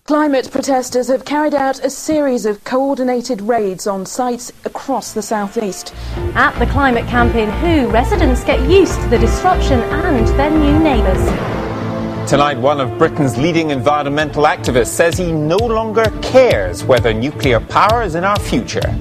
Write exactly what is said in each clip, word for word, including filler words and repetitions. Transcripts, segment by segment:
Climate protesters have carried out a series of coordinated raids on sites across the southeast. At the climate camp in Hoo, residents get used to the disruption and their new neighbours. Tonight, one of Britain's leading environmental activists says he no longer cares whether nuclear power is in our future.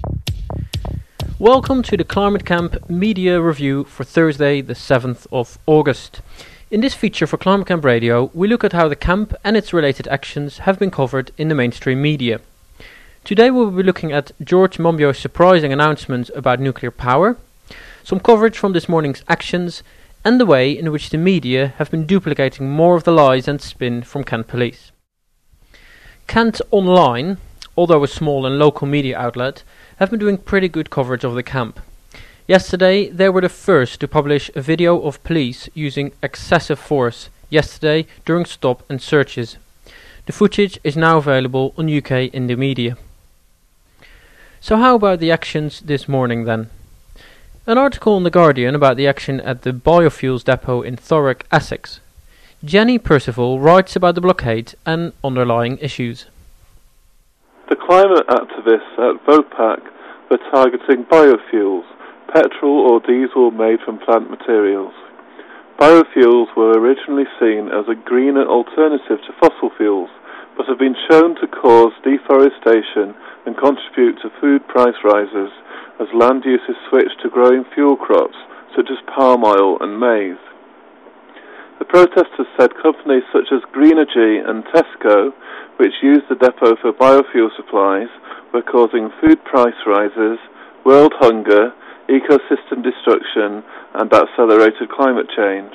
Welcome to the Climate Camp Media Review for Thursday, the seventh of August. In this feature for Climate Camp Radio, we look at how the camp and its related actions have been covered in the mainstream media. Today we will be looking at George Monbiot's surprising announcement about nuclear power, some coverage from this morning's actions, and the way in which the media have been duplicating more of the lies and spin from Kent Police. Kent Online, although a small and local media outlet, have been doing pretty good coverage of the camp. Yesterday, they were the first to publish a video of police using excessive force yesterday during stop and searches. The footage is now available on U K Indie Media. So how about the actions this morning then? An article in The Guardian about the action at the biofuels depot in Thurrock, Essex. Jenny Percival writes about the blockade and underlying issues. The climate activists at Vopak were targeting biofuels, petrol or diesel made from plant materials. Biofuels were originally seen as a greener alternative to fossil fuels, but have been shown to cause deforestation and contribute to food price rises as land use is switched to growing fuel crops such as palm oil and maize. The protesters said companies such as Greenergy and Tesco, which use the depot for biofuel supplies, were causing food price rises, world hunger, ecosystem destruction and accelerated climate change.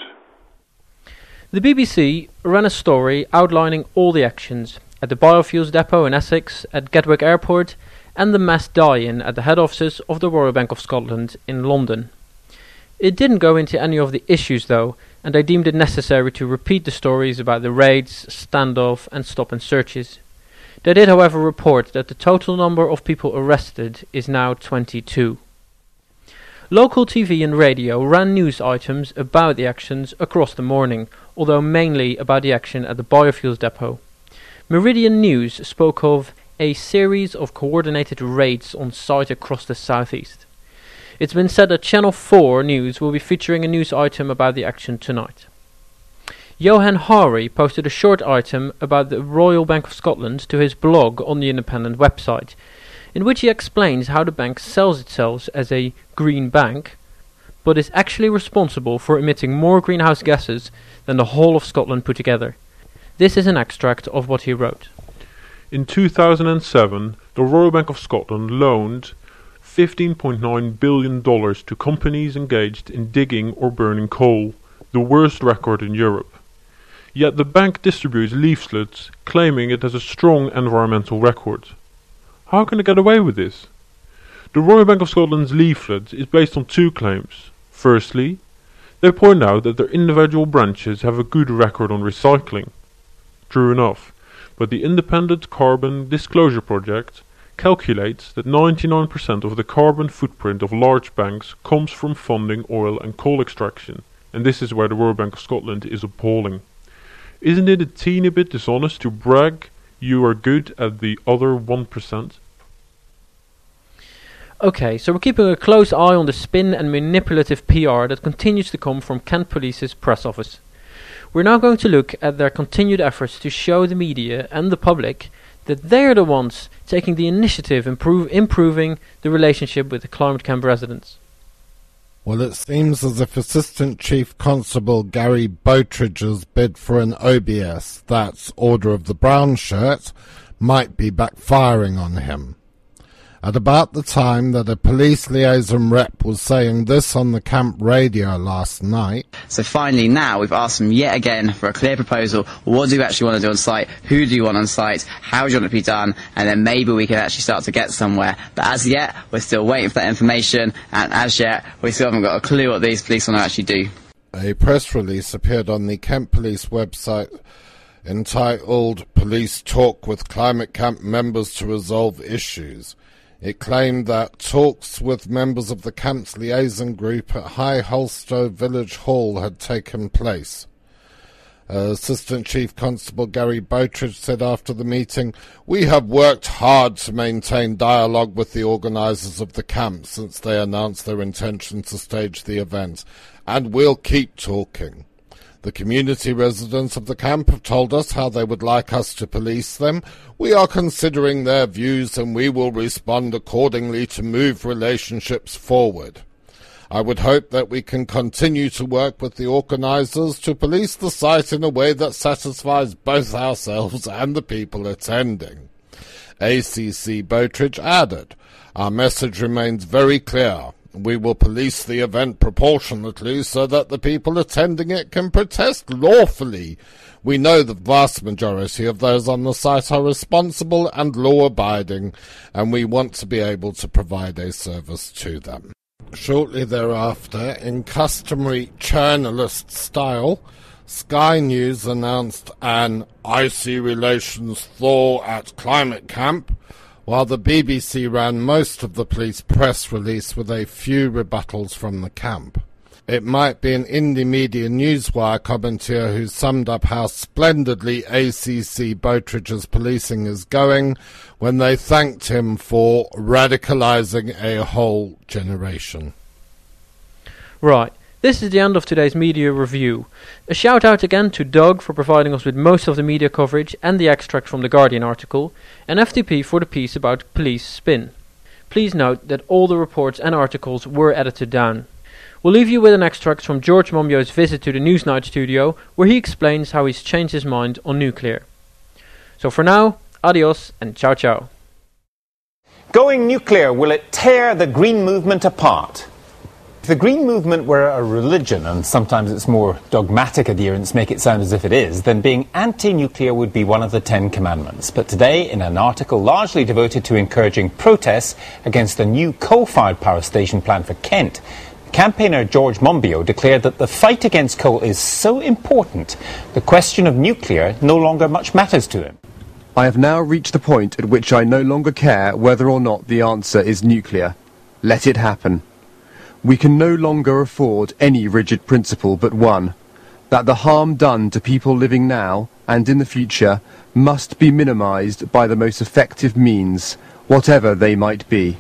The B B C ran a story outlining all the actions at the biofuels depot in Essex, at Gatwick Airport and the mass die-in at the head offices of the Royal Bank of Scotland in London. It didn't go into any of the issues though, and they deemed it necessary to repeat the stories about the raids, standoff and stop and searches. They did however report that the total number of people arrested is now twenty-two. Local T V and radio ran news items about the actions across the morning, although mainly about the action at the biofuels depot. Meridian News spoke of a series of coordinated raids on site across the southeast. It's been said that Channel four News will be featuring a news item about the action tonight. Johan Hari posted a short item about the Royal Bank of Scotland to his blog on the Independent website, in which he explains how the bank sells itself as a green bank, but is actually responsible for emitting more greenhouse gases than the whole of Scotland put together. This is an extract of what he wrote. In two thousand seven, the Royal Bank of Scotland loaned fifteen point nine billion dollars to companies engaged in digging or burning coal, the worst record in Europe. Yet the bank distributes leaflets claiming it has a strong environmental record. How can they get away with this? The Royal Bank of Scotland's leaflet is based on two claims. Firstly, they point out that their individual branches have a good record on recycling. True enough, but the Independent Carbon Disclosure Project calculates that ninety-nine percent of the carbon footprint of large banks comes from funding oil and coal extraction, and this is where the Royal Bank of Scotland is appalling. Isn't it a teeny bit dishonest to brag you are good at the other one percent? Okay, so we're keeping a close eye on the spin and manipulative P R that continues to come from Kent Police's press office. We're now going to look at their continued efforts to show the media and the public that they're the ones taking the initiative in improve, improving the relationship with the Climate Camp residents. Well, it seems as if Assistant Chief Constable Gary Bowtridge's bid for an O B S, that's Order of the Brown Shirt, might be backfiring on him. At about the time that a police liaison rep was saying this on the camp radio last night. So finally now we've asked them yet again for a clear proposal. What do you actually want to do on site? Who do you want on site? How do you want it to be done? And then maybe we can actually start to get somewhere. But as yet, we're still waiting for that information, and as yet, we still haven't got a clue what these police want to actually do. A press release appeared on the Kent Police website entitled "Police Talk with Climate Camp Members to Resolve Issues." It claimed that talks with members of the camp's liaison group at High Holstow Village Hall had taken place. Uh, Assistant Chief Constable Gary Bowtridge said after the meeting, "We have worked hard to maintain dialogue with the organisers of the camp since they announced their intention to stage the event, and we'll keep talking. The community residents of the camp have told us how they would like us to police them. We are considering their views and we will respond accordingly to move relationships forward. I would hope that we can continue to work with the organisers to police the site in a way that satisfies both ourselves and the people attending." A C C Bowtridge added, "Our message remains very clear. We will police the event proportionately so that the people attending it can protest lawfully. We know the vast majority of those on the site are responsible and law-abiding, and we want to be able to provide a service to them." Shortly thereafter, in customary journalist style, Sky News announced an icy relations thaw at climate camp, while the B B C ran most of the police press release with a few rebuttals from the camp. It might be an indie media newswire commentator who summed up how splendidly A C C Bowtridge's policing is going when they thanked him for radicalising a whole generation. Right, this is the end of today's media review. A shout out again to Doug for providing us with most of the media coverage and the extract from the Guardian article, and F T P for the piece about police spin. Please note that all the reports and articles were edited down. We'll leave you with an extract from George Monbiot's visit to the Newsnight studio, where he explains how he's changed his mind on nuclear. So for now, adios and ciao ciao. Going nuclear, will it tear the Green movement apart? If the Green movement were a religion, and sometimes its more dogmatic adherents make it sound as if it is, then being anti-nuclear would be one of the Ten Commandments. But today, in an article largely devoted to encouraging protests against the new coal-fired power station planned for Kent, campaigner George Monbiot declared that the fight against coal is so important, the question of nuclear no longer much matters to him. "I have now reached the point at which I no longer care whether or not the answer is nuclear. Let it happen. We can no longer afford any rigid principle but one, that the harm done to people living now and in the future must be minimised by the most effective means, whatever they might be."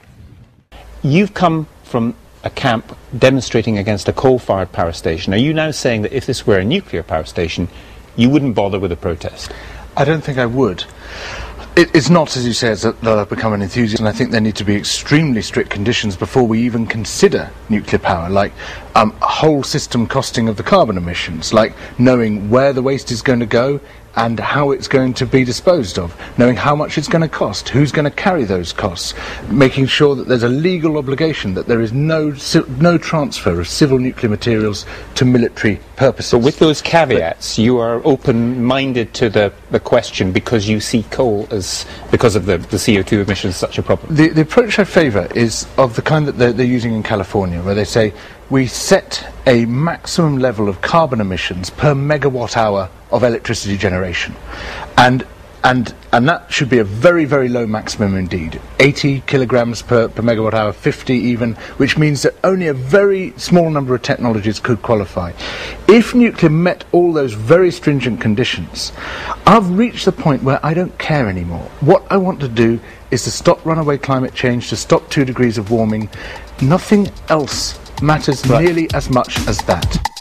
You've come from a camp demonstrating against a coal-fired power station. Are you now saying that if this were a nuclear power station, you wouldn't bother with a protest? I don't think I would. It, it's not, as you say, that I've become an enthusiast, and I think there need to be extremely strict conditions before we even consider nuclear power, like um, a whole system costing of the carbon emissions, like knowing where the waste is going to go and how it's going to be disposed of, knowing how much it's going to cost, who's going to carry those costs, making sure that there's a legal obligation that there is no no transfer of civil nuclear materials to military purposes. So with those caveats, but you are open-minded to the, the question because you see coal as, because of the, the C O two emissions, such a problem? The, the approach I favour is of the kind that they're, they're using in California, where they say, we set a maximum level of carbon emissions per megawatt hour of electricity generation, and and and that should be a very, very low maximum indeed, eighty kilograms per, per megawatt hour, fifty even, which means that only a very small number of technologies could qualify. If nuclear met all those very stringent conditions, I've reached the point where I don't care anymore. What I want to do is to stop runaway climate change, to stop two degrees of warming. Nothing else matters right. nearly as much as that.